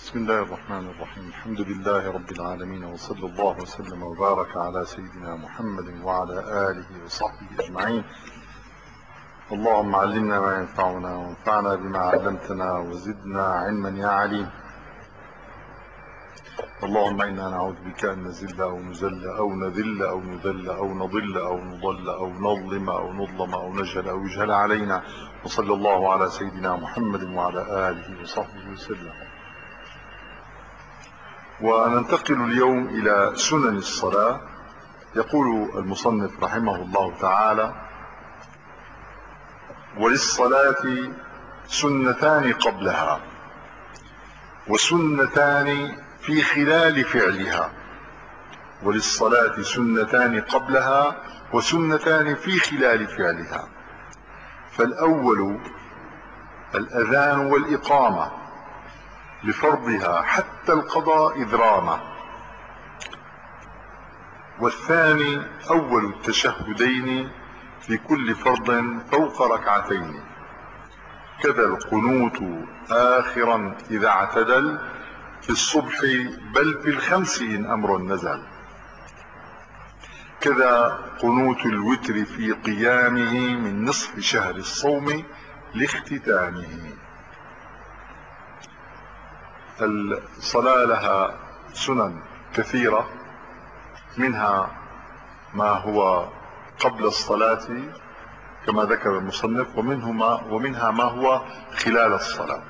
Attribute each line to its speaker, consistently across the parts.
Speaker 1: بسم الله الرحمن الرحيم. الحمد لله رب العالمين، وصلى الله وسلم وبارك على سيدنا محمد وعلى آله وصحبه أجمعين. اللهم علمنا ما ينفعنا وانفعنا بما علمتنا وزدنا علما يا عليم. اللهم إنا نعوذ بك أن نزل أو نزل أو نذل أو نذل أو نضل أو نضل أو نظلم أو نظلم أو نجهل أو يجهل علينا. وصلى الله على سيدنا محمد وعلى آله وصحبه وسلم. وننتقل اليوم إلى سنن الصلاة. يقول المصنف رحمه الله تعالى: وللصلاة سنتان قبلها وسنتان في خلال فعلها. وللصلاة سنتان قبلها وسنتان في خلال فعلها. فالأول الأذان والإقامة لفرضها حتى القضاء إذراما، والثاني أول التشهدين في كل فرض فوق ركعتين، كذا القنوت آخرا إذا اعتدل في الصبح بل في الخمس إن أمر نزل، كذا قنوت الوتر في قيامه من نصف شهر الصوم لاختتامه. الصلاة لها سنن كثيرة، منها ما هو قبل الصلاة كما ذكر المصنف، ومنها ما هو خلال الصلاة.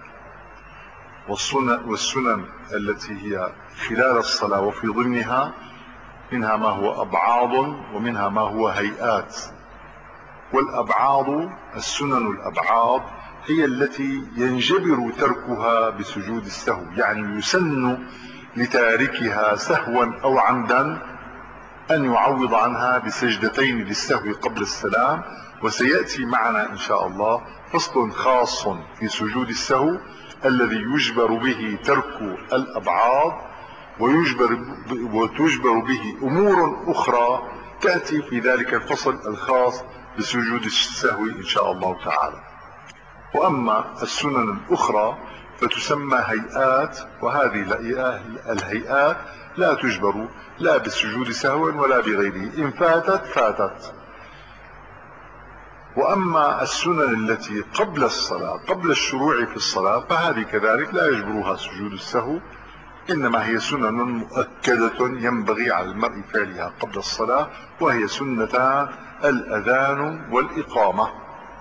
Speaker 1: والسنن التي هي خلال الصلاة وفي ضمنها منها ما هو أبعاض ومنها ما هو هيئات. والأبعاض، السنن الأبعاض هي التي ينجبر تركها بسجود السهو، يعني يسن لتاركها سهوا أو عمدا أن يعوض عنها بسجدتين للسهو قبل السلام. وسيأتي معنا إن شاء الله فصل خاص في سجود السهو الذي يجبر به ترك الأبعاض وتجبر به أمور أخرى تأتي في ذلك الفصل الخاص بسجود السهو إن شاء الله تعالى. وأما السنن الأخرى فتسمى هيئات، وهذه الهيئات لا تجبر لا بالسجود سهوا ولا بغيره، إن فاتت فاتت. وأما السنن التي قبل الصلاة قبل الشروع في الصلاة فهذه كذلك لا يجبرها سجود السهو، إنما هي سنن مؤكدة ينبغي على المرء فعلها قبل الصلاة، وهي سنتان الأذان والإقامة.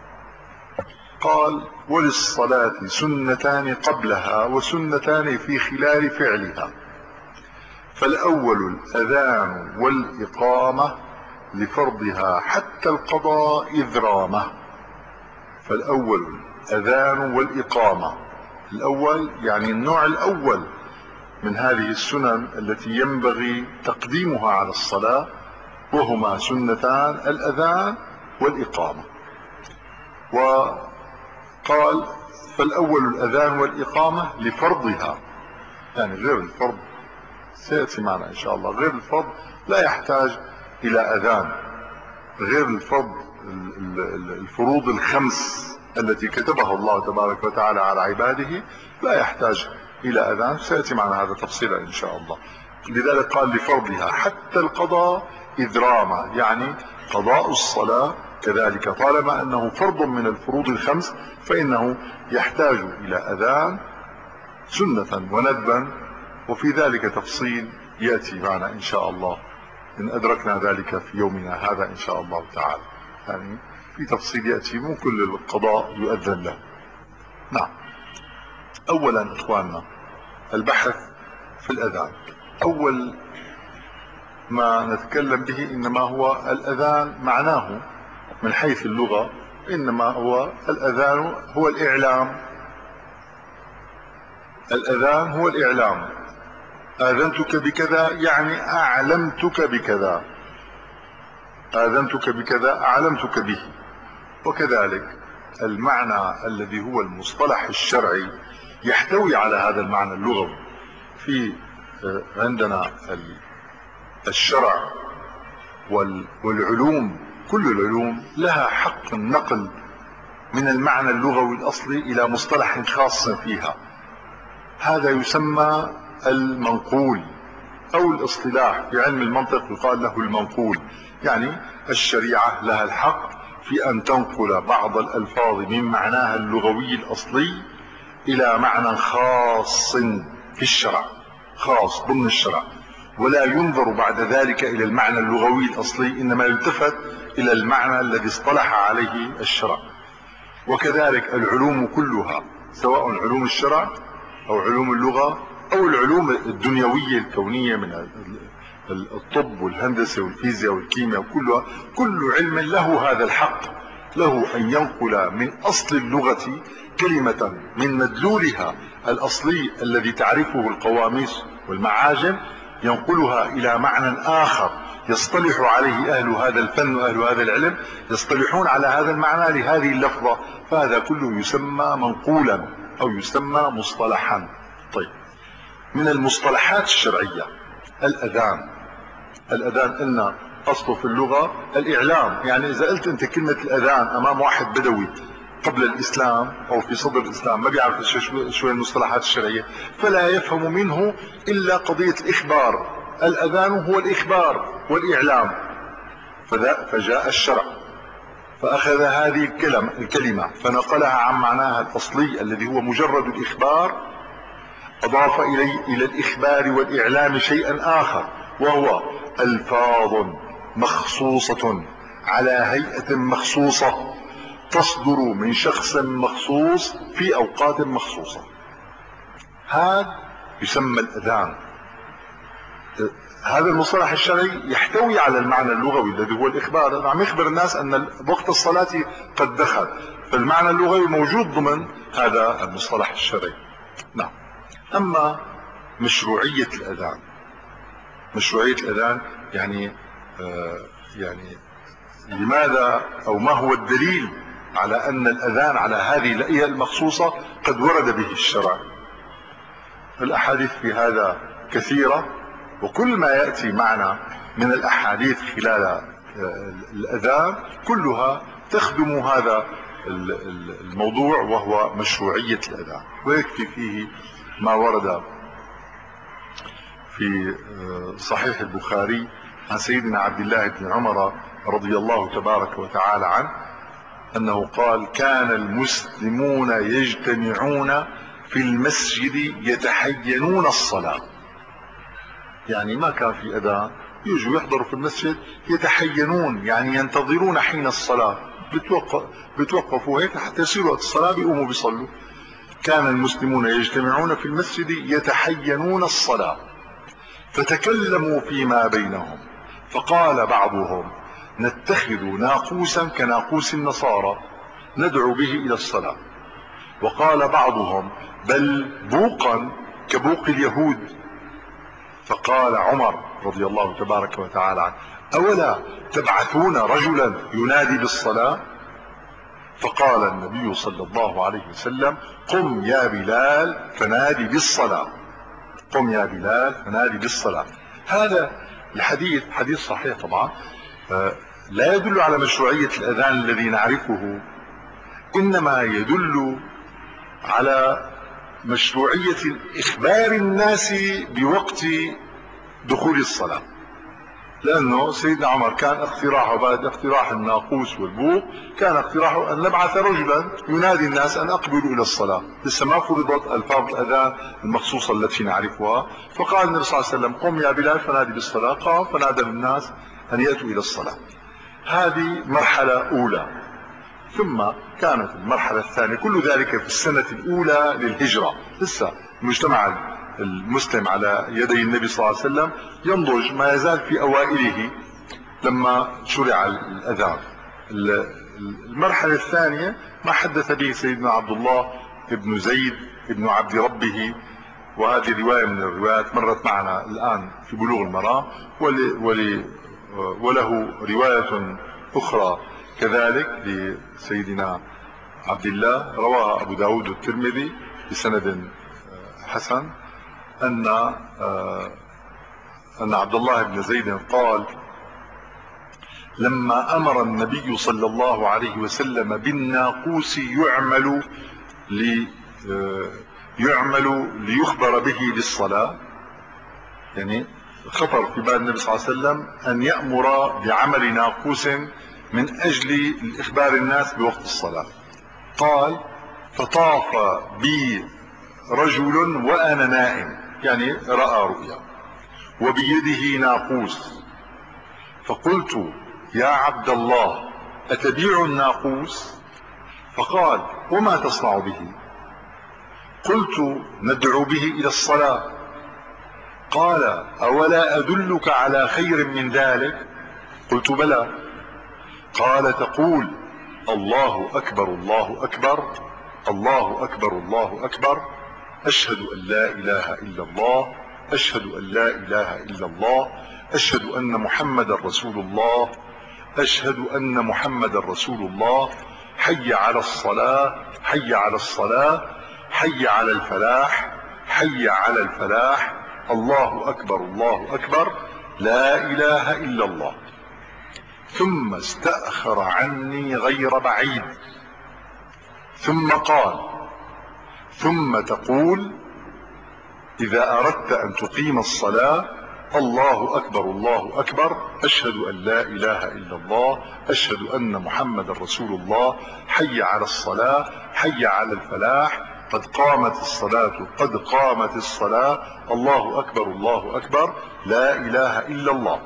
Speaker 1: قال: وللصلاة سنتان قبلها وسنتان في خلال فعلها. فالأول الأذان والإقامة لفرضها حتى القضاء إذرامة. فالأول الأذان والإقامة، الأول يعني النوع الأول من هذه السنن التي ينبغي تقديمها على الصلاة، وهما سنتان الأذان والإقامة. وقال: فالأول الأذان والإقامة لفرضها، يعني غير الفرض سيأتي معنا إن شاء الله، غير الفرض لا يحتاج إلى أذان، غير الفرض الفروض الخمس التي كتبها الله تبارك وتعالى على عباده لا يحتاج إلى أذان، سيأتي معنا هذا تفصيلا إن شاء الله. لذلك قال لفرضها حتى القضاء إذراما، يعني قضاء الصلاة كذلك طالما أنه فرض من الفروض الخمس فإنه يحتاج إلى أذان سنة وندبا، وفي ذلك تفصيل يأتي معنا إن شاء الله إن أدركنا ذلك في يومنا هذا إن شاء الله تعالى. يعني في تفصيل يأتي، مو كل القضاء يؤذن له. نعم. أولا إخواننا البحث في الأذان. أول ما نتكلم به إنما هو الأذان، معناه من حيث اللغة إنما هو الأذان هو الإعلام. الأذان هو الإعلام، آذنتك بكذا يعني أعلمتك بكذا، آذنتك بكذا أعلمتك به. وكذلك المعنى الذي هو المصطلح الشرعي يحتوي على هذا المعنى اللغوي. في عندنا الشرع والعلوم، كل العلوم لها حق النقل من المعنى اللغوي الأصلي إلى مصطلح خاص فيها. هذا يسمى المنقول، أو الاصطلاح في علم المنطق يقال له المنقول. يعني الشريعة لها الحق في أن تنقل بعض الألفاظ من معناها اللغوي الأصلي إلى معنى خاص في الشرع، خاص ضمن الشرع، ولا ينظر بعد ذلك إلى المعنى اللغوي الأصلي، إنما يلتفت إلى المعنى الذي اصطلح عليه الشرع. وكذلك العلوم كلها، سواء علوم الشرع أو علوم اللغة أو العلوم الدنيوية الكونية من الطب والهندسة والفيزياء والكيمياء، كلها كل علم له هذا الحق، له أن ينقل من أصل اللغة كلمة من مدلولها الأصلي الذي تعرفه القواميس والمعاجم، ينقلها إلى معنى آخر يصطلح عليه أهل هذا الفن وأهل هذا العلم، يصطلحون على هذا المعنى لهذه اللفظة، فهذا كله يسمى منقولا أو يسمى مصطلحا. طيب، من المصطلحات الشرعية الأذان. الأذان إن أصله في اللغة الإعلام، يعني إذا قلت أنت كلمة الأذان أمام واحد بدوي قبل الإسلام أو في صدر الإسلام ما بيعرف شو المصطلحات الشرعية، فلا يفهم منه إلا قضية الإخبار. الأذان هو الإخبار والإعلام، فجاء الشرع فأخذ هذه الكلمة فنقلها عن معناها الأصلي الذي هو مجرد الإخبار، أضاف إلى الإخبار والإعلام شيئا آخر، وهو ألفاظ مخصوصة على هيئة مخصوصة تصدر من شخص مخصوص في أوقات مخصوصة. هذا يسمى الأذان. هذا المصطلح الشرعي يحتوي على المعنى اللغوي الذي هو الإخبار، عم يخبر الناس أن وقت الصلاة قد دخل، فالمعنى اللغوي موجود ضمن هذا المصطلح الشرعي. نعم. أما مشروعية الأذان، مشروعية الأذان يعني لماذا أو ما هو الدليل على أن الأذان على هذه الهيئة المخصوصة قد ورد به الشرع؟ الأحاديث في هذا كثيرة، وكل ما يأتي معنا من الأحاديث خلال الأذان كلها تخدم هذا الموضوع، وهو مشروعية الأذان. ويكفي فيه ما ورد في صحيح البخاري عن سيدنا عبد الله بن عمر رضي الله تبارك وتعالى عنه أنه قال: كان المسلمون يجتمعون في المسجد يتحينون الصلاة. يعني ما كان في أذان، يجوا يحضروا في المسجد يتحينون، يعني ينتظرون حين الصلاة، بتوقفوا هيك حتى يصير وقت الصلاة بيقوموا بيصلوا. كان المسلمون يجتمعون في المسجد يتحينون الصلاة، فتكلموا فيما بينهم، فقال بعضهم: نتخذ ناقوسا كناقوس النصارى ندعو به إلى الصلاة. وقال بعضهم: بل بوقا كبوق اليهود. فقال عمر رضي الله تبارك وتعالى عنه: أولا تبعثون رجلا ينادي بالصلاة؟ فقال النبي صلى الله عليه وسلم: قم يا بلال فنادي بالصلاة، قم يا بلال فنادي بالصلاة. هذا الحديث حديث صحيح طبعا، لا يدل على مشروعية الأذان الذي نعرفه، إنما يدل على مشروعية إخبار الناس بوقت دخول الصلاة. لأنه سيدنا عمر كان اقتراحه بعد اقتراح الناقوس والبوق، كان اقتراحه أن نبعث رجلا ينادي الناس أن أقبلوا إلى الصلاة، لسه ما فرضت ألفاظ الأذان المخصوصة التي نعرفها. فقال النبي صلى الله عليه وسلم: قم يا بلال فنادي بالصلاة. قام فنادى للناس أن يأتوا إلى الصلاة. هذه مرحلة أولى. ثم كانت المرحلة الثانية، كل ذلك في السنة الأولى للهجرة، لسه المجتمع المسلم على يدي النبي صلى الله عليه وسلم ينضج، ما يزال في أوائله لما شرع الأذان. المرحلة الثانية ما حدث به سيدنا عبد الله ابن زيد ابن عبد ربه، وهذه رواية من الروايات مرت معنا الآن في بلوغ المرام، وله رواية أخرى كذلك لسيدنا عبد الله رواها أبو داود والترمذي بسند حسن، أن عبد الله بن زيد قال: لما أمر النبي صلى الله عليه وسلم بالناقوس يعمل يعمل ليخبر به للصلاة؟ يعني خطر في بال النبي صلى الله عليه وسلم أن يأمر بعمل ناقوس من أجل الإخبار الناس بوقت الصلاة. قال: فطاف بي رجل وأنا نائم، يعني رأى رؤيا، وبيده ناقوس، فقلت: يا عبد الله، أتبيع الناقوس؟ فقال: وما تصنع به؟ قلت: ندعو به إلى الصلاة. قال: أولا أدلك على خير من ذلك؟ قلت: بلى. قال: تقول: الله أكبر الله أكبر، الله أكبر الله أكبر، أشهد أن لا إله إلا الله، أشهد أن لا إله إلا الله، أشهد أن محمد رسول الله، أشهد أن محمد رسول الله، حي على الصلاة، حي على الصلاة، حي على الفلاح، حي على الفلاح، الله أكبر الله أكبر، لا إله إلا الله. ثم استأخر عني غير بعيد، ثم قال: ثم تقول إذا أردت أن تقيم الصلاة: الله أكبر الله أكبر، أشهد أن لا إله إلا الله، أشهد أن محمد رسول الله، حي على الصلاة، حي على الفلاح، قد قامت الصلاة، قد قامت الصلاة، الله أكبر الله أكبر، لا إله إلا الله.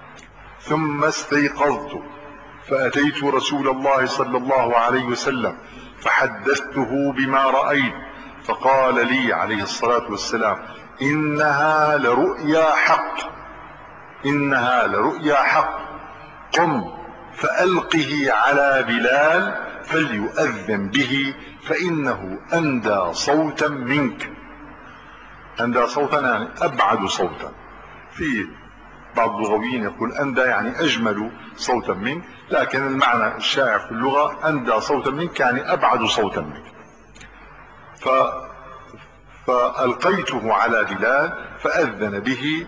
Speaker 1: ثم استيقظت فأتيت رسول الله صلى الله عليه وسلم فحدثته بما رأيت، فقال لي عليه الصلاة والسلام: إنها لرؤيا حق، إنها لرؤيا حق، قم فألقه على بلال فليؤذن به، فإنه أندى صوتا منك. أندى صوتا يعني أبعد صوتا. في بعض اللغويين يقول أندى يعني أجمل صوتا منك، لكن المعنى الشائع في اللغة أندى صوتا منك يعني أبعد صوتا منك. فألقيته على بلال فأذن به،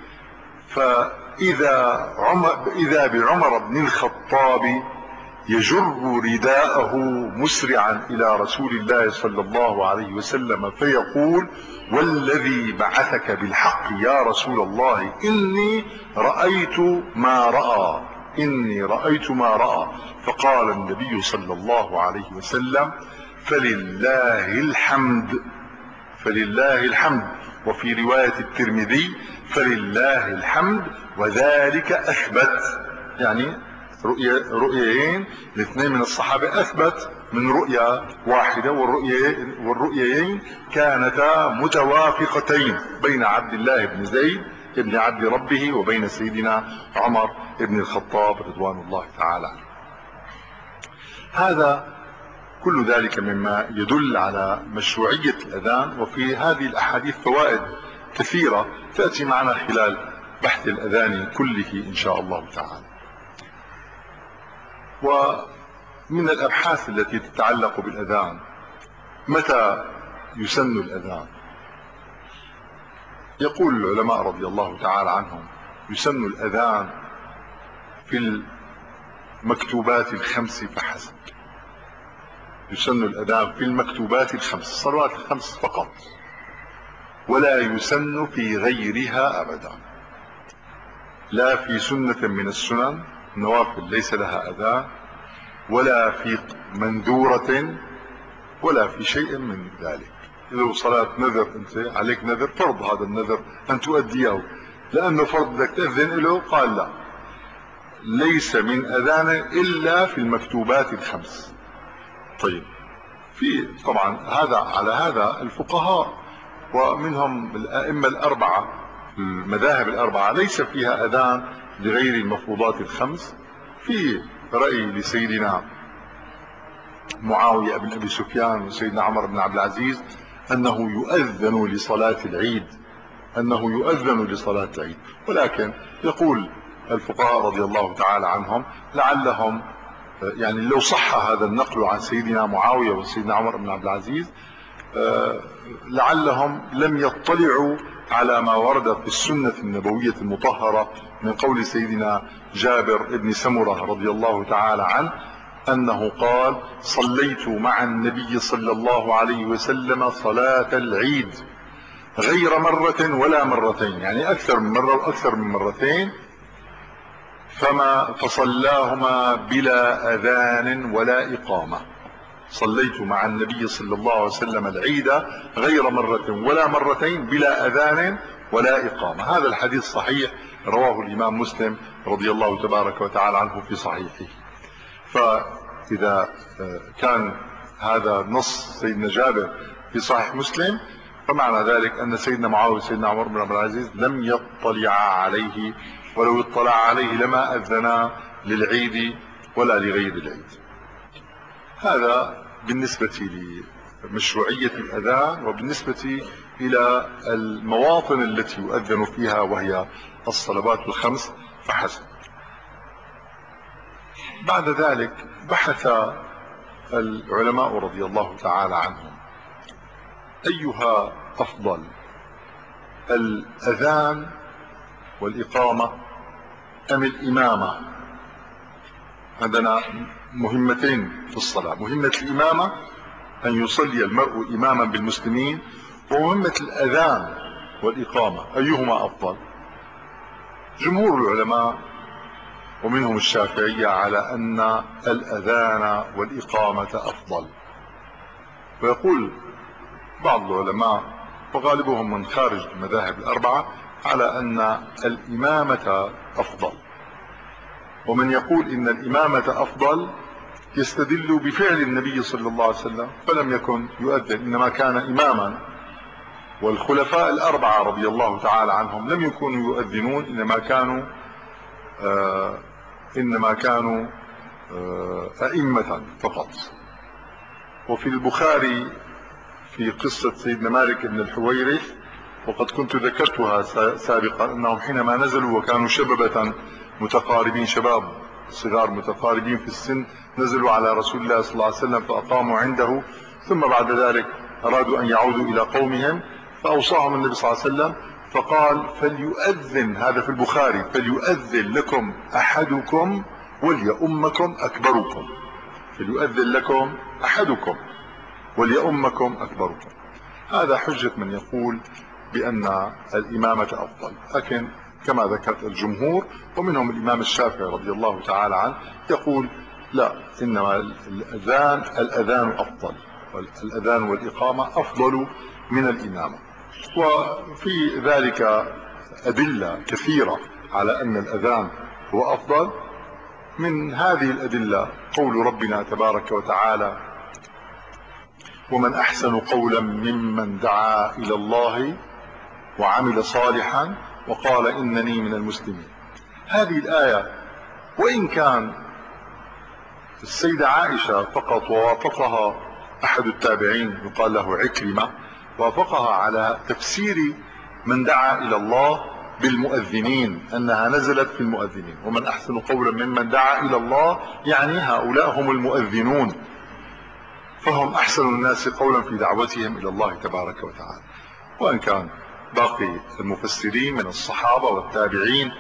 Speaker 1: فإذا بعمر بن الخطاب يجر رداءه مسرعا إلى رسول الله صلى الله عليه وسلم فيقول: والذي بعثك بالحق يا رسول الله، إني رأيت ما رأى، إني رأيت ما رأى. فقال النبي صلى الله عليه وسلم: فلله الحمد، فلله الحمد. وفي رواية الترمذي: فلله الحمد وذلك أثبت، يعني رؤيتين لاثنين من الصحابة أثبت من رؤيا واحدة، والرؤيتين كانتا متوافقتين بين عبد الله بن زيد ابن عبد ربه وبين سيدنا عمر بن الخطاب رضوان الله تعالى عنه. هذا كل ذلك مما يدل على مشروعية الأذان. وفي هذه الأحاديث فوائد كثيرة تأتي معنا خلال بحث الأذان كله إن شاء الله تعالى. ومن الأبحاث التي تتعلق بالأذان: متى يسن الأذان؟ يقول العلماء رضي الله تعالى عنهم: يسن الأذان في المكتوبات الخمس فحسب، يسن الأذان في المكتوبات الخمس، الصلوات الخمس فقط، ولا يسن في غيرها أبدا، لا في سنة من السنن، نوافل ليس لها أذان، ولا في منذورة، ولا في شيء من ذلك. إذا صلاة نذر، أنت عليك نذر فرض هذا النذر أن تؤديه، لأنه فرض بدك تأذن له، قال لا، ليس من أذان إلا في المكتوبات الخمس. طيب، في طبعا هذا على هذا الفقهاء ومنهم الأئمة الأربعة، المذاهب الأربعة ليس فيها أذان لغير المفروضات الخمس. في رأي لسيدنا معاوية بن أبي سفيان وسيدنا عمر بن عبد العزيز أنه يؤذن لصلاة العيد، أنه يؤذن لصلاة العيد، ولكن يقول الفقهاء رضي الله تعالى عنهم لعلهم يعني لو صح هذا النقل عن سيدنا معاوية وسيدنا عمر بن عبد العزيز لعلهم لم يطلعوا على ما ورد في السنة النبوية المطهرة من قول سيدنا جابر بن سمرة رضي الله تعالى عنه: أنه قال: صليت مع النبي صلى الله عليه وسلم صلاة العيد غير مرة ولا مرتين، يعني أكثر من مرة وأكثر من مرتين، فصلاهما بلا أذان ولا إقامة. صليت مع النبي صلى الله عليه وسلم العيد غير مرة ولا مرتين بلا أذان ولا إقامة. هذا الحديث صحيح، رواه الإمام مسلم رضي الله تبارك وتعالى عنه في صحيحه. فإذا كان هذا نص سيدنا جابر في صحيح مسلم، فمعنى ذلك أن سيدنا معاوية وسيدنا عمر بن عبد العزيز لم يطلعا عليه، ولو اطلع عليه لما أذنا للعيد ولا لغير العيد. هذا بالنسبة لمشروعية الأذان، وبالنسبة إلى المواطن التي يؤذن فيها وهي الصلوات الخمس فحسب. بعد ذلك بحث العلماء رضي الله تعالى عنهم أيها أفضل، الأذان والإقامة أم الإمامة؟ عندنا مهمتين في الصلاة: مهمة الإمامة أن يصلي المرء إماما بالمسلمين، ومهمة الأذان والإقامة، أيهما أفضل؟ جمهور العلماء ومنهم الشافعية على أن الأذان والإقامة أفضل، ويقول بعض العلماء وغالبهم من خارج المذاهب الأربعة على أن الإمامة أفضل. ومن يقول إن الإمامة أفضل يستدل بفعل النبي صلى الله عليه وسلم، فلم يكن يؤذن، إنما كان إماما، والخلفاء الأربعة رضي الله تعالى عنهم لم يكونوا يؤذنون، إنما كانوا أئمة فقط. وفي البخاري في قصة سيدنا مالك بن الحويرث، وقد كنت ذكرتها سابقا، أنهم حينما نزلوا وكانوا شبابة متقاربين، شباب صغار متقاربين في السن، نزلوا على رسول الله صلى الله عليه وسلم فأقاموا عنده، ثم بعد ذلك أرادوا أن يعودوا إلى قومهم، فأوصاهم النبي صلى الله عليه وسلم فقال: فليؤذن، هذا في البخاري، فليؤذن لكم أحدكم وليؤمكم أكبركم. فليؤذن لكم أحدكم وليؤمكم أكبركم. هذا حجة من يقول بأن الإمامة أفضل، لكن كما ذكرت الجمهور ومنهم الإمام الشافعي رضي الله تعالى عنه يقول: لا، إنما الأذان أفضل، والأذان والإقامة أفضل من الإمامة. وفي ذلك أدلة كثيرة على أن الأذان هو أفضل. من هذه الأدلة قول ربنا تبارك وتعالى: ومن أحسن قولا ممن دعا إلى الله وعمل صالحا وقال إنني من المسلمين. هذه الآية وإن كان السيدة عائشة فقط ووافقها أحد التابعين يقال له عكرمة، وافقها على تفسير من دعا إلى الله بالمؤذنين، أنها نزلت في المؤذنين. ومن أحسن قولا ممن دعا إلى الله، يعني هؤلاء هم المؤذنون، فهم أحسن الناس قولا في دعوتهم إلى الله تبارك وتعالى. وإن كان باقي المفسرين من الصحابة والتابعين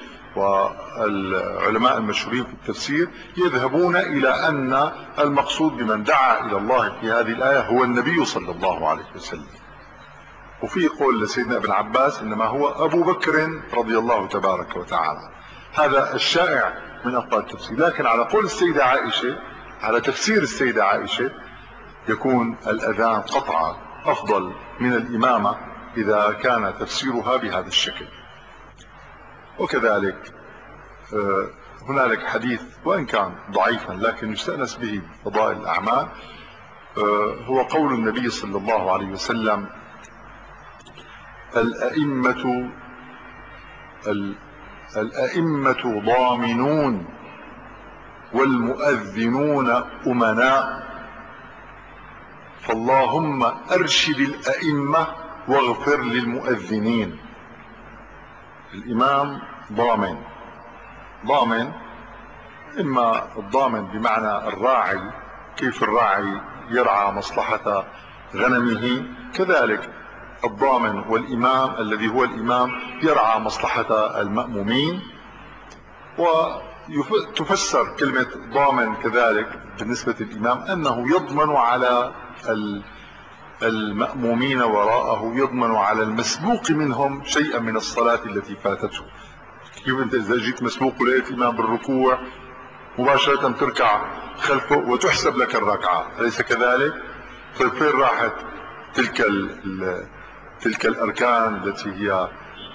Speaker 1: والعلماء المشهورين في التفسير يذهبون إلى أن المقصود بمن دعا إلى الله في هذه الآية هو النبي صلى الله عليه وسلم. وفي قول لسيدنا ابن عباس: إنما هو أبو بكر رضي الله تبارك وتعالى. هذا الشائع من أقوال التفسير. لكن على قول السيدة عائشة، على تفسير السيدة عائشة، يكون الأذان قطعا أفضل من الإمامة إذا كان تفسيرها بهذا الشكل. وكذلك هنالك حديث وإن كان ضعيفا لكن يستأنس به فضائل الأعمال، هو قول النبي صلى الله عليه وسلم: الأئمة ضامنون والمؤذنون أمناء، فاللهم أرشد الأئمة واغفر للمؤذنين. الإمام ضامن، إما الضامن بمعنى الراعي، كيف الراعي يرعى مصلحة غنمه، كذلك الضامن والإمام الذي هو الإمام يرعى مصلحة المأمومين. تفسر كلمة ضامن كذلك بالنسبة للإمام أنه يضمن على المأمومين وراءه، يضمن على المسبوق منهم شيئا من الصلاة التي فاتته. كيف أنت إذا جيت مسبوق ولقيت الإمام بالركوع مباشرة تركع خلفه وتحسب لك الركعة، أليس كذلك؟ طيب فين راحت تلك الأركان التي هي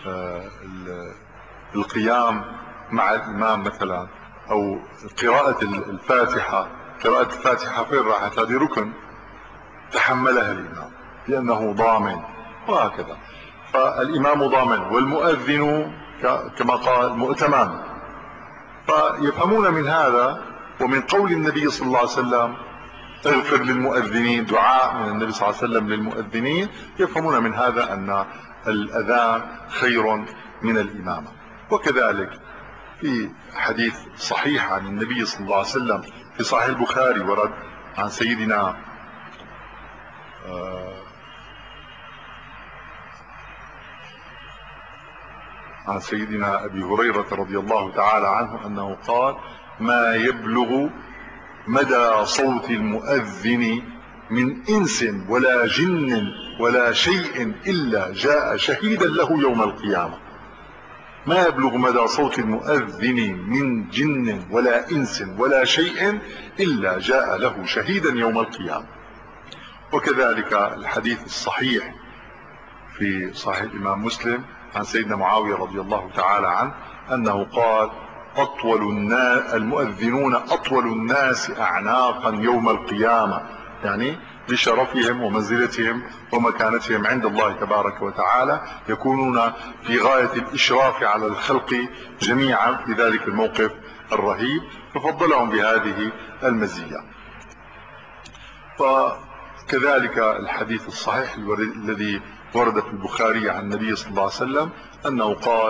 Speaker 1: القيام مع الإمام مثلا، أو قراءة الفاتحة؟ قراءة الفاتحة فين راحت؟ هذه ركن تحملها الإمام لأنه ضامن، وهكذا. فالإمام ضامن والمؤذن كما قال مؤتمن. فيفهمون من هذا ومن قول النبي صلى الله عليه وسلم اغفر للمؤذنين، دعاء من النبي صلى الله عليه وسلم للمؤذنين، يفهمون من هذا أن الأذان خير من الإمامة. وكذلك في حديث صحيح عن النبي صلى الله عليه وسلم في صحيح البخاري ورد عن سيدنا أبي هريرة رضي الله تعالى عنه أنه قال ما يبلغ مدى صوت المؤذن من إنس ولا جن ولا شيء إلا جاء شهيدا له يوم القيامة. ما يبلغ مدى صوت المؤذن من جن ولا إنس ولا شيء إلا جاء له شهيدا يوم القيامة. وكذلك الحديث الصحيح في صحيح الإمام مسلم عن سيدنا معاوية رضي الله تعالى عنه أنه قال المؤذنون أطول الناس أعناقا يوم القيامة، يعني بشرفهم ومنزلتهم ومكانتهم عند الله تبارك وتعالى يكونون في غاية الإشراف على الخلق جميعا في ذلك الموقف الرهيب، ففضلهم بهذه المزية. فكذلك الحديث الصحيح الذي ورد في البخاري عن النبي صلى الله عليه وسلم أنه قال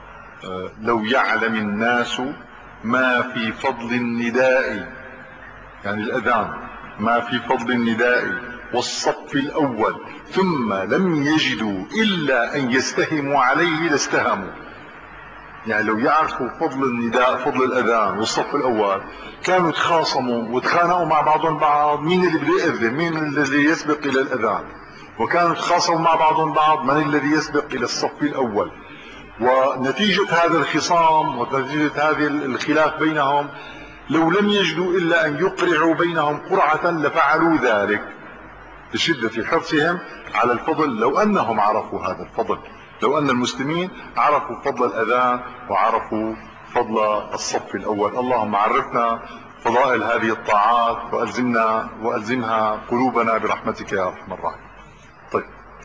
Speaker 1: لو يعلم الناس ما في فضل النداء، يعني الأذان، ما في فضل النداء والصف الأول ثم لم يجدوا إلا أن يستهموا عليه لاستهموا. يعني لو يعرفوا فضل النداء، فضل الأذان والصف الأول، كانوا تخاصموا وتخانقوا مع بعضهم بعض مين اللي بده يأذن، مين الذي يسبق إلى الأذان، وكانوا تخاصموا مع بعضهم بعض من الذي يسبق إلى الصف الأول. ونتيجة هذا الخصام ونتيجة هذه الخلاف بينهم لو لم يجدوا إلا أن يقرعوا بينهم قرعة لفعلوا ذلك لشدة حرصهم على الفضل. لو أنهم عرفوا هذا الفضل، لو أن المسلمين عرفوا فضل الأذان وعرفوا فضل الصف الأول. اللهم عرفنا فضائل هذه الطاعات وألزمها قلوبنا برحمتك يا أرحم الراحمين. طيب،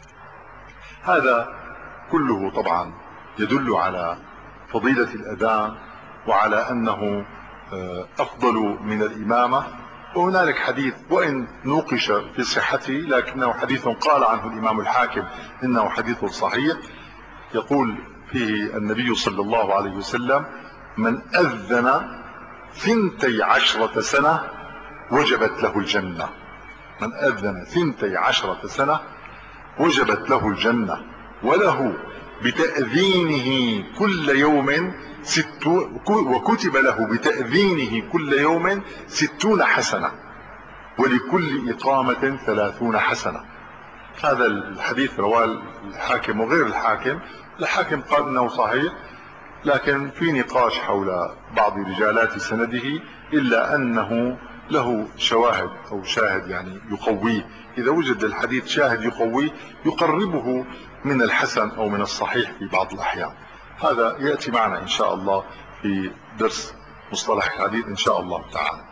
Speaker 1: هذا كله طبعا يدل على فضيلة الأذان وعلى أنه أفضل من الإمامة. وهنالك حديث وإن نوقش في صحته لكنه حديث قال عنه الإمام الحاكم إنه حديث صحيح، يقول فيه النبي صلى الله عليه وسلم من أذن 12 سنة وجبت له الجنة. من أذن 12 سنة وجبت له الجنة وله بتأذينه كل يوم وكتب له بتأذينه كل يوم 60 حسنة ولكل إقامة 30 حسنة. هذا الحديث رواه الحاكم وغير الحاكم. الحاكم قال انه صحيح، لكن في نقاش حول بعض رجالات سنده، الا انه له شواهد او شاهد يعني يقويه. اذا وجد الحديث شاهد يقويه يقربه من الحسن او من الصحيح في بعض الاحيان. هذا يأتي معنا ان شاء الله في درس مصطلح الحديث ان شاء الله تعالى.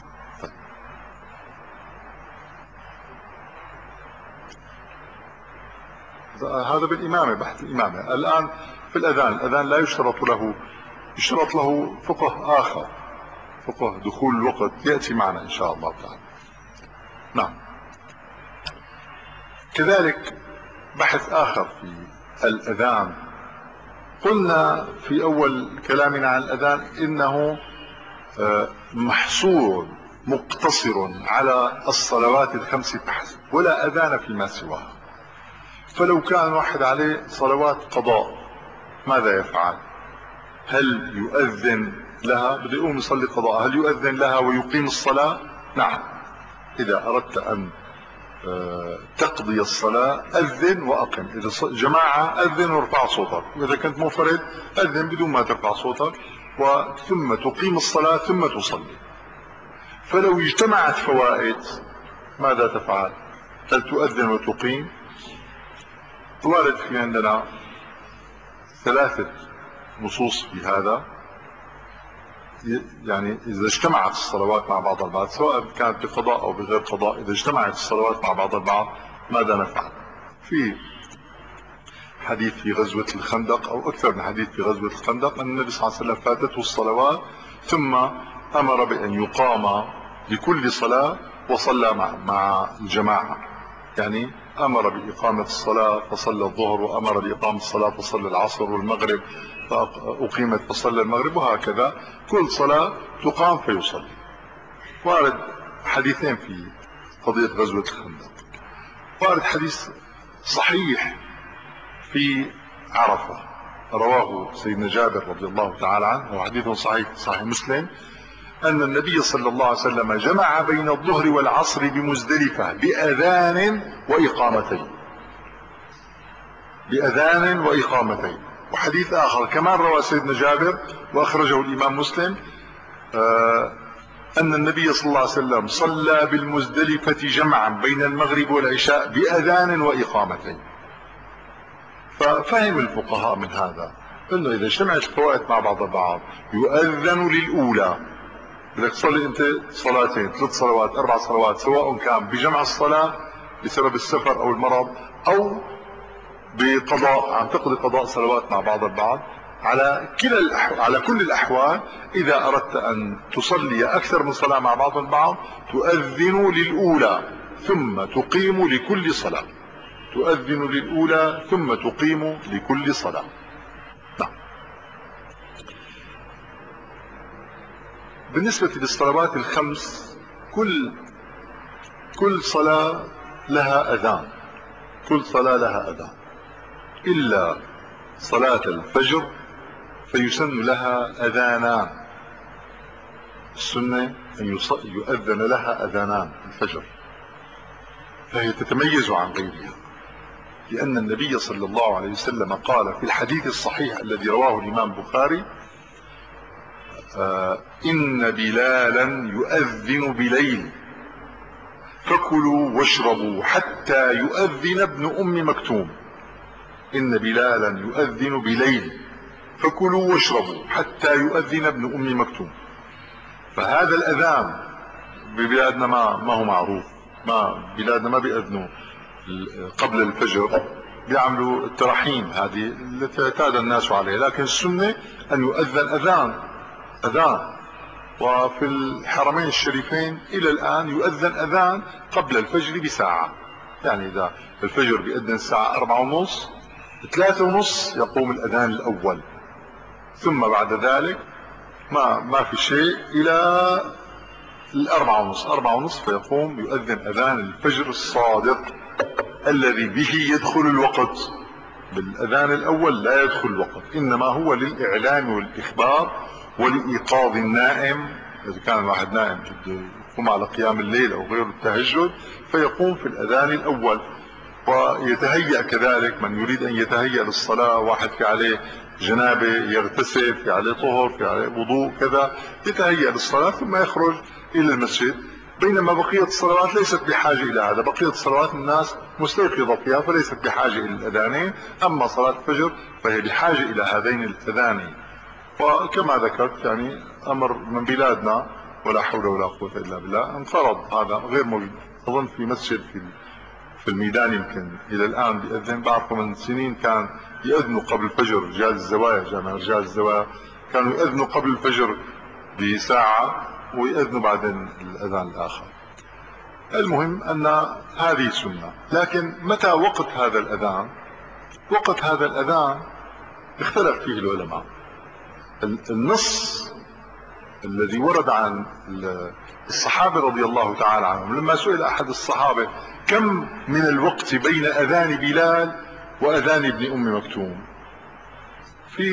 Speaker 1: هذا بالإمامة، بحث الإمامة. الآن في الأذان لا يشترط له فقه آخر، فقه دخول الوقت، يأتي معنا إن شاء الله تعالى. نعم. كذلك بحث آخر في الأذان، قلنا في أول كلامنا عن الأذان إنه محصور مقتصر على الصلوات الخمس فحسب ولا أذان فيما سواها. فلو كان واحد عليه صلوات قضاء ماذا يفعل؟ هل يؤذن لها بده يقوم يصلي قضاء، هل يؤذن لها ويقيم الصلاة؟ نعم. إذا أردت أن تقضي الصلاة أذن وأقم. إذا جماعة أذن وارفع صوتك، وإذا كنت منفرد أذن بدون ما ترفع صوتك، ثم تقيم الصلاة ثم تصلي. فلو اجتمعت فوائد ماذا تفعل؟ هل تؤذن وتقيم؟ وارد في عندنا 3 نصوص في هذا. يعني إذا اجتمعت الصلوات مع بعض البعض، سواء كانت بقضاء أو بغير قضاء، إذا اجتمعت الصلوات مع بعض البعض ماذا نفعل؟ في حديث في غزوة الخندق، أو أكثر من حديث في غزوة الخندق، أن النبي صلى الله عليه وسلم فاتته الصلوات ثم أمر بأن يقام لكل صلاة وصلى مع الجماعة. يعني أمر بإقامة الصلاة فصلى الظهر، وأمر بإقامة الصلاة فصلى العصر والمغرب، فأقيمت فصلى المغرب، وهكذا كل صلاة تقام فيصلي. وارد حديثين في قضية غزوة الخندق. وارد حديث صحيح في عرفة رواه سيدنا جابر رضي الله تعالى عنه، وحديث صحيح في صحيح مسلم، أن النبي صلى الله عليه وسلم جمع بين الظهر والعصر بمزدلفة بأذان وإقامتين. بأذان وإقامتين. وحديث آخر كمان رواه سيدنا جابر وأخرجه الإمام مسلم، أن النبي صلى الله عليه وسلم صلى بالمزدلفة جمعا بين المغرب والعشاء بأذان وإقامتين. ففهم الفقهاء من هذا أنه إذا اجتمعت الفوائد مع بعض البعض يؤذن للأولى. بدك تصلي أنت صلاتين 3 صلوات 4 صلوات، سواء كان بجمع الصلاة بسبب السفر أو المرض، أو بقضاء، عم تقضي قضاء صلوات مع بعض البعض، على كل الأحوال إذا أردت أن تصلي أكثر من صلاة مع بعض البعض تؤذن للأولى ثم تقيم لكل صلاة. تؤذن للأولى ثم تقيم لكل صلاة. نعم. بالنسبة للصلوات ال5 كل صلاة لها أذان. كل صلاة لها أذان إلا صلاة الفجر فيسن لها أذانان. السنة أن يؤذن لها أذانان الفجر، فهي تتميز عن غيرها، لأن النبي صلى الله عليه وسلم قال في الحديث الصحيح الذي رواه الإمام البخاري: إن بلالا يؤذن بليل فكلوا واشربوا حتى يؤذن ابن أم مكتوم. إن بلالا يؤذن بليل فكلوا واشربوا حتى يؤذن ابن أم مكتوم. فهذا الأذان ببلادنا ما هو معروف. بلادنا ما بيأذنوا قبل الفجر، بيعملوا التراحيم هذه التي اعتاد الناس عليها، لكن السنة أن يؤذن أذان. وفي الحرمين الشريفين إلى الآن يؤذن أذان قبل الفجر بساعة. يعني إذا الفجر بيأذن الساعة 4:30، 3:30 يقوم الأذان الأول، ثم بعد ذلك ما في شيء إلى 4:30 فيقوم يؤذن أذان الفجر الصادق الذي به يدخل الوقت. بالأذان الأول لا يدخل الوقت، إنما هو للإعلان والإخبار ولإيقاظ النائم. إذا كان واحد نائم بده يقوم على قيام الليل أو غير التهجد فيقوم في الأذان الأول، ويتهيأ كذلك من يريد أن يتهيأ للصلاة، واحد في عليه جنابه يغتسل، في عليه طهر، في عليه وضوء كذا، يتهيأ للصلاة ثم يخرج إلى المسجد. بينما بقية الصلوات ليست بحاجة إلى هذا. بقية الصلوات الناس مستيقظة فيها فليست بحاجة إلى الأذانين، أما صلاة الفجر فهي بحاجة إلى هذين الأذانين. وكما ذكرت يعني أمر من بلادنا ولا حول ولا قوة إلا بالله، انفرض هذا غير موجود. أظن في مسجد في الميدان يمكن إلى الآن بيأذن، بعرفه من سنين كان يأذنوا قبل الفجر. رجال الزوايا، جامع رجال الزوايا كانوا يأذنوا قبل الفجر بساعة ويأذنوا بعدين الأذان الآخر. المهم أن هذه سنة. لكن متى وقت هذا الأذان؟ وقت هذا الأذان اختلف فيه العلماء. النص الذي ورد عن الصحابة رضي الله تعالى عنهم، لما سئل أحد الصحابة كم من الوقت بين أذان بلال وأذان ابن أم مكتوم، في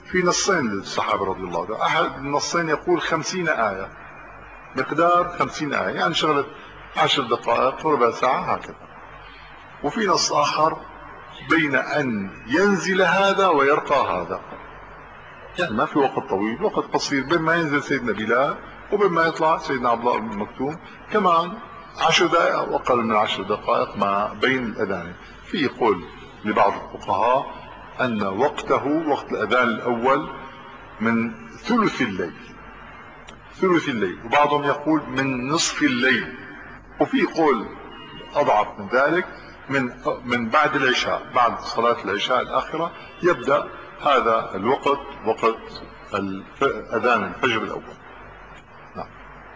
Speaker 1: في نصين للصحابة رضي الله عنهم، أحد النصين يقول 50 آية، مقدار 50 آية، يعني شغلة 10 دقائق ربع ساعة هكذا. وفي نص آخر بين أن ينزل هذا ويرقى هذا، يعني ما في وقت طويل، وقت قصير بين ما ينزل سيدنا بلال وبين ما يطلع سيدنا عبد الله بن مكتوم، كمان 10 دقائق أو أقل من 10 دقائق ما بين الأذان. في قول لبعض الفقهاء أن وقته وقت الأذان الأول من ثلث الليل، ثلث الليل، وبعضهم يقول من نصف الليل، وفي قول أضعف من ذلك من بعد العشاء، بعد صلاة العشاء الآخرة يبدأ هذا الوقت، وقت أذان الفجر الأول. نعم.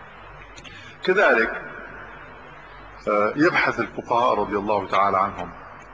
Speaker 1: كذلك يبحث الفقهاء رضي الله تعالى عنهم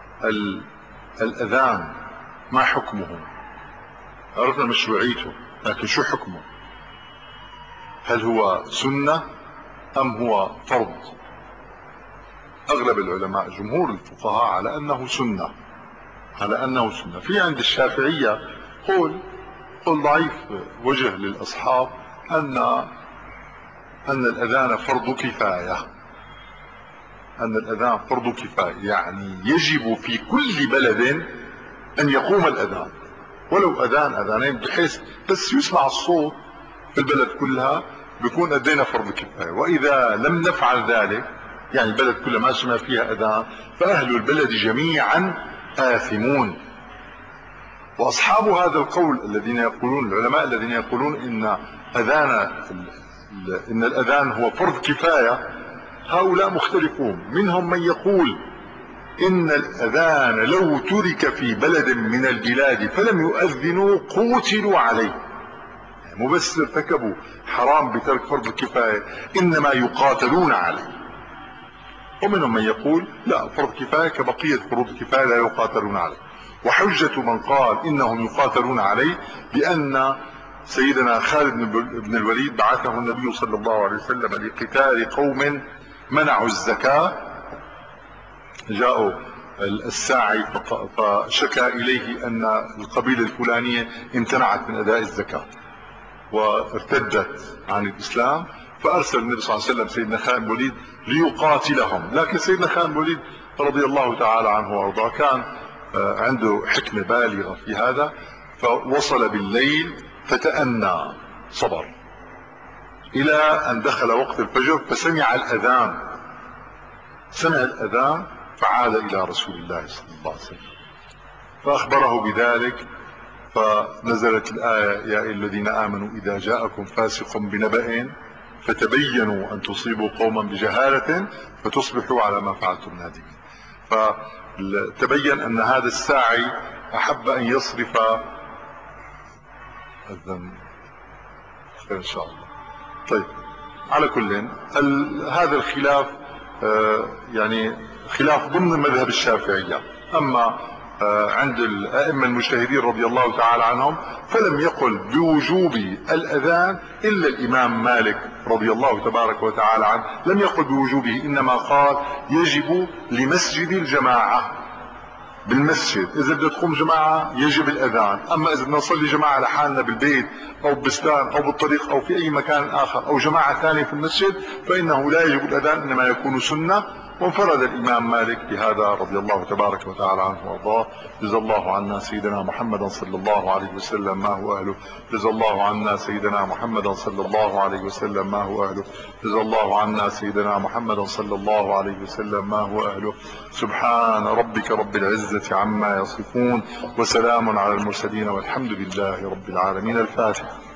Speaker 1: الأذان ما حكمه؟ عرفنا مشروعيته، لكن شو حكمه؟ هل هو سنة أم هو فرض؟ أغلب العلماء جمهور الفقهاء على أنه سنة، على أنه سنة. في عند الشافعية قول ضعيف وجه للأصحاب أن الأذان فرض كفاية، أن الأذان فرض كفاية، يعني يجب في كل بلد أن يقوم الأذان، ولو أذانين، بحيث بس يسمع الصوت في البلد كلها بيكون أدينا فرض كفاية. وإذا لم نفعل ذلك، يعني البلد كلها ما سمع فيها أذان، فأهل البلد جميعا آثمون. وأصحاب هذا القول الذين يقولون، العلماء الذين يقولون إن الأذان هو فرض كفاية، هؤلاء مختلفون. منهم من يقول إن الأذان لو ترك في بلد من البلاد فلم يؤذنوا قوتلوا عليه، مو بس ارتكبوا حرام بترك فرض الكفاية، إنما يقاتلون عليه. ومنهم من يقول لا، فرض كفاية كبقية فروض الكفاية لا يقاتلون عليه. وحجة من قال إنهم يقاتلون عليه بأن سيدنا خالد بن الوليد بعثه النبي صلى الله عليه وسلم لقتال قوم منعوا الزكاة، جاءوا الساعي فشكى إليه أن القبيلة الفلانية امتنعت من أداء الزكاة وارتدت عن الإسلام، فأرسل النبي صلى الله عليه وسلم سيدنا خالد بن الوليد ليقاتلهم. لكن سيدنا خالد بن الوليد رضي الله تعالى عنه وارضاه كان عنده حكمة بالغة في هذا، فوصل بالليل فتأنى، صبر إلى أن دخل وقت الفجر، فسمع الأذان، سمع الأذان فعاد إلى رسول الله صلى الله عليه وسلم فأخبره بذلك، فنزلت الآية يا أيها الذين آمنوا إذا جاءكم فاسق بنبأ فتبينوا أن تصيبوا قوما بجهالة فتصبحوا على ما فعلتم نادمين. فتبين أن هذا الساعي أحب أن يصرف الذنب إن شاء الله. طيب، على كل هذا الخلاف يعني خلاف ضمن مذهب الشافعية. أما عند الأئمة المجتهدين رضي الله تعالى عنهم فلم يقل بوجوب الأذان إلا الإمام مالك رضي الله تبارك وتعالى عنه، لم يقل بوجوبه، إنما قال يجب لمسجد الجماعة، بالمسجد إذا بدها تقوم جماعة يجب الأذان. أما إذا بدنا نصلي جماعة لحالنا بالبيت أو ببستان أو بالطريق أو في أي مكان آخر أو جماعة ثانية في المسجد فإنه لا يجب الأذان، إنما يكون سنة. وانفرد الإمام مالك بهذا رضي الله تبارك وتعالى عنه وارضاه. جزا الله عنا سيدنا محمدا صلى الله عليه وسلم ما هو أهله، جزا الله عنا سيدنا محمدا صلى الله عليه وسلم ما هو أهله، جزا الله عنا سيدنا محمدا صلى الله عليه وسلم ما هو أهله. سبحان ربك رب العزة عما يصفون، وسلام على المرسلين، والحمد لله رب العالمين. الفاتحة.